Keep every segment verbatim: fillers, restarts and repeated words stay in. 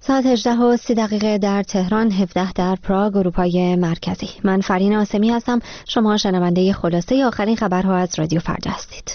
ساعت هجده و سی دقیقه در تهران، هفده در پراگ، اروپای مرکزی. من فرین آسمی هستم. شما شنونده خلاصه آخرین خبرها از رادیو فردا هستید.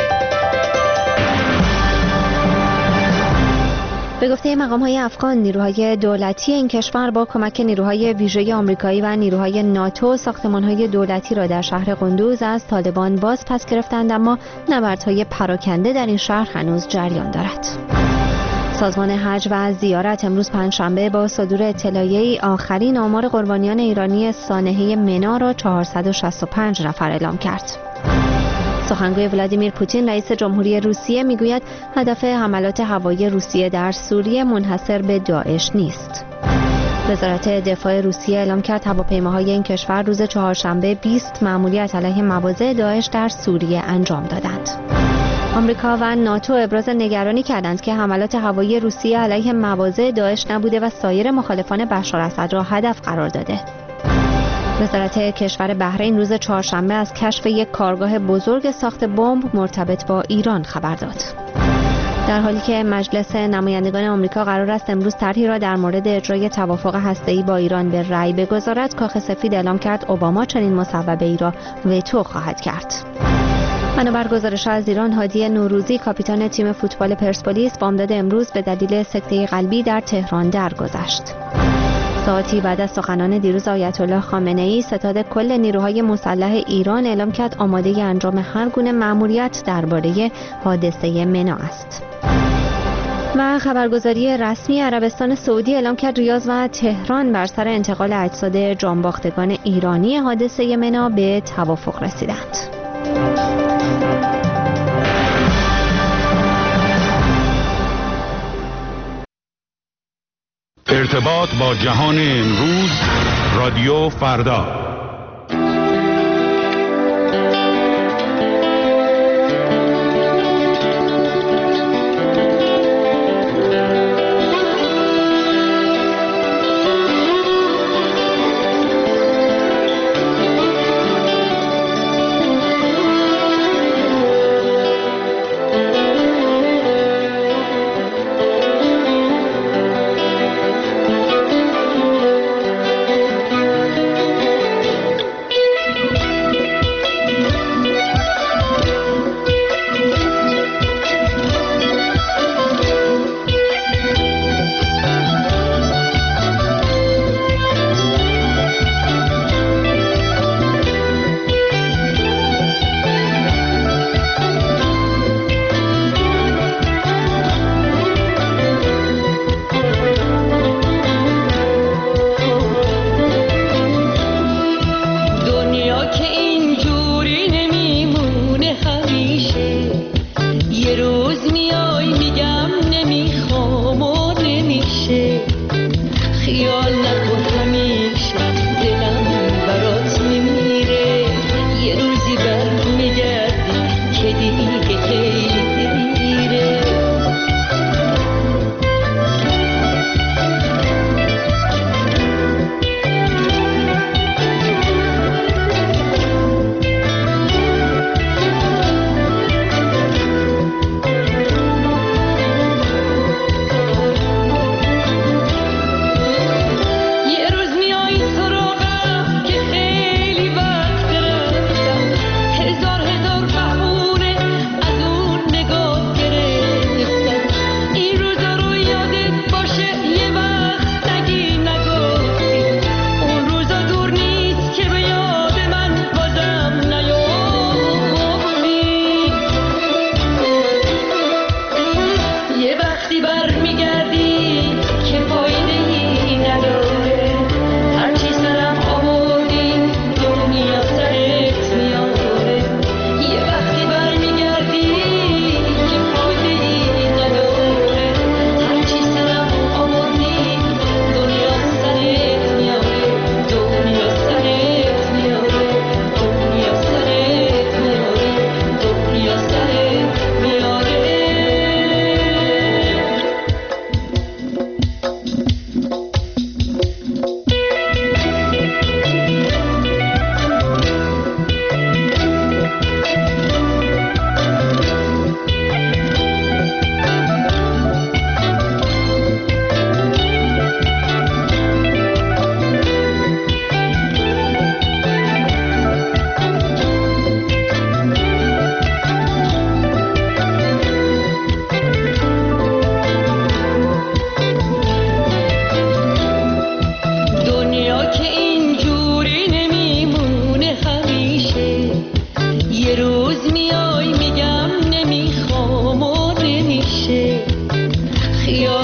به گفته مقام‌های افغان، نیروهای دولتی این کشور با کمک نیروهای ویژه آمریکایی و نیروهای ناتو ساختمان‌های دولتی را در شهر قندوز از طالبان باز پس گرفتند، اما نبردهای پراکنده در این شهر هنوز جریان دارد. سازمان حج و زیارت امروز پنجشنبه با صدور اطلاعیه‌ای آخرین آمار قربانیان ایرانی سانحه منا را چهارصد و شصت و پنج نفر اعلام کرد. سخنگوی ولادیمیر پوتین رئیس جمهوری روسیه میگوید هدف حملات هوایی روسیه در سوریه منحصر به داعش نیست. وزارت دفاع روسیه اعلام کرد هواپیماهای این کشور روز چهارشنبه بیست مأموریت علیه مواضع داعش در سوریه انجام دادند. آمریکا و ناتو ابراز نگرانی کردند که حملات هوایی روسیه علیه مواضع داعش نبوده و سایر مخالفان بشار اسد را هدف قرار داده. وزارت کشور بحرین روز چهارشنبه از کشف یک کارگاه بزرگ ساخت بمب مرتبط با ایران خبر داد. در حالی که مجلس نمایندگان آمریکا قرار است امروز طرحی را در مورد اجرای توافق هسته‌ای با ایران به رأی بگذارد، کاخ سفید اعلام کرد اوباما چنین مصوبه‌ای را وتو خواهد کرد. بنابر گزارش از ایران، هادی نوروزی کاپیتان تیم فوتبال پرسپولیس بامداد امروز به دلیل سکته قلبی در تهران درگذشت. ساعتی بعد از سخنان دیروز آیت الله خامنه‌ای، ستاد کل نیروهای مسلح ایران اعلام کرد آماده انجام هر گونه مأموریت درباره حادثه منا است. و خبرگزاری رسمی عربستان سعودی اعلام کرد ریاض و تهران بر سر انتقال اجساد جانباختگان ایرانی حادثه منا به توافق رسیدند. ارتباط با جهان امروز، رادیو فردا.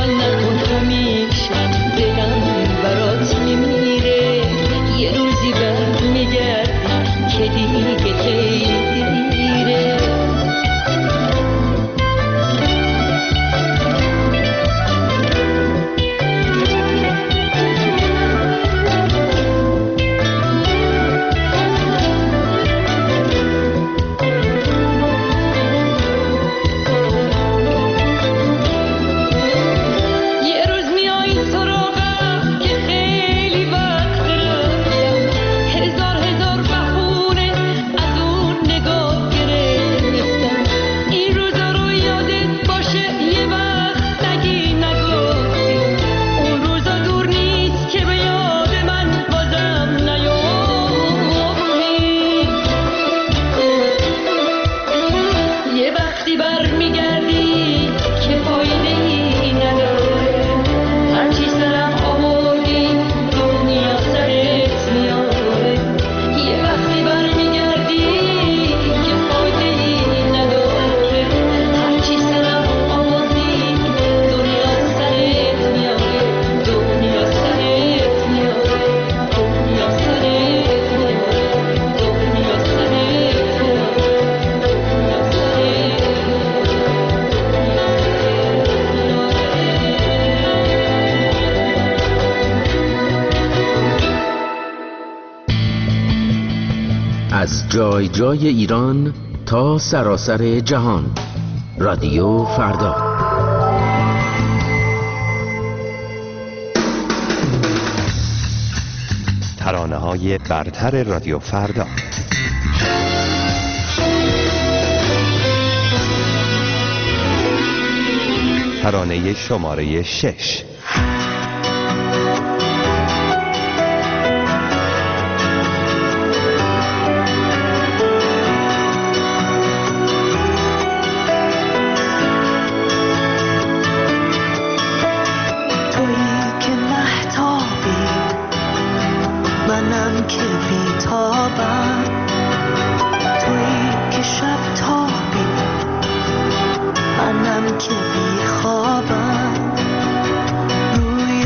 از جای جای ایران تا سراسر جهان، رادیو فردا. ترانه‌های برتر رادیو فردا. ترانه شماره شش. منم که بی خوابم، روی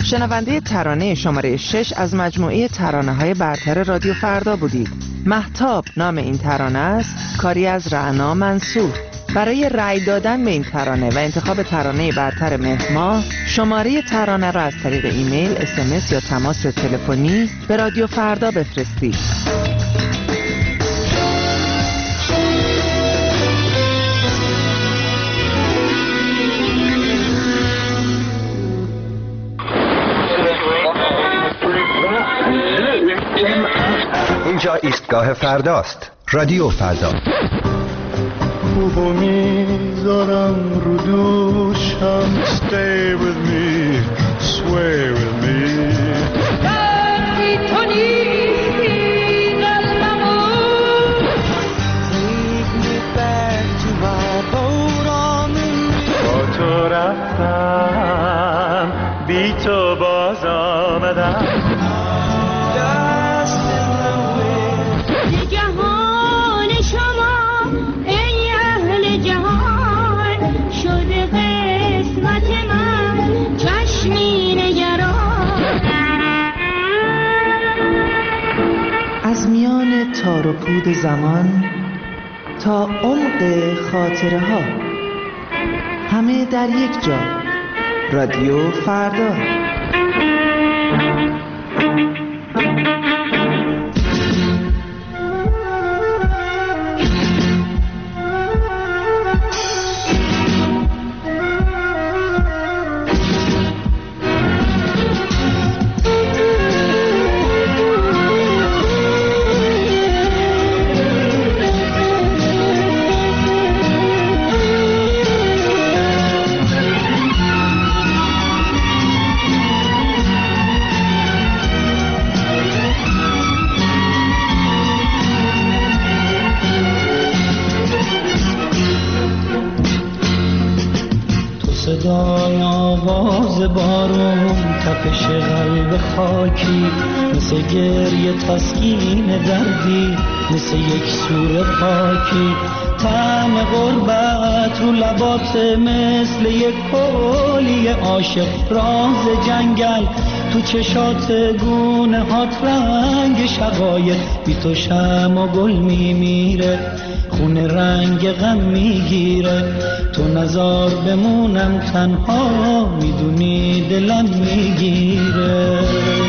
شنونده ترانه شماره شش از مجموعه ترانه‌های برتر رادیو فردا بودید. مهتاب نام این ترانه است، کاری از رعنا منصور. برای رأی دادن به این ترانه و انتخاب ترانه برتر مهر ماه، شماره ترانه را از طریق ایمیل، اس ام اس یا تماس تلفنی به رادیو فردا بفرستید. اینجا ایستگاه فرداست. رادیو فردا. خوبو میذارم رو دوشم. Stay with me, sway with me. وقتی تو نیستی قلبمو. Take me back to my boat on the river. با تو رفتم، بی تو باز آمدم. از میان تار و پود زمان تا عمق خاطره ها، همه در یک جا. رادیو فردا. صدای آواز بارون، تپش قلب خاکی، مثل گریه تسکین دردی، مثل یک سور پاکی. طعم غربت رو لبات مثل یک کولی عاشق. راز جنگل تو چشات گونه هات، رنگ شقایق. بی تو شمع و گل میمیره، خون رنگ غم میگیره. تو نزار بمونم تنها، میدونی دلم میگیره.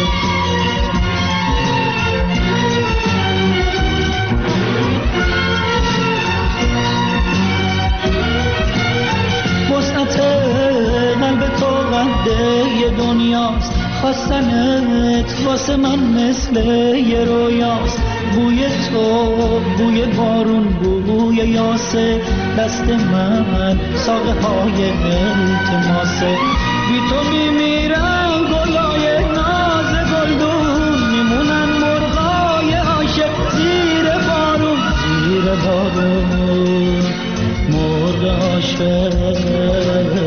وسعت قلب تو قده دنیاست، خواستنت واسه من مثل یه رویاست. بوی تو، بوی بارون، بوی یاسه، دست من ساقه های التماسه. بی تو میمیرن گلای ناز گلدون، میمونن مرغای عاشق زیر بارون. زیر بارون مرغ عاشق.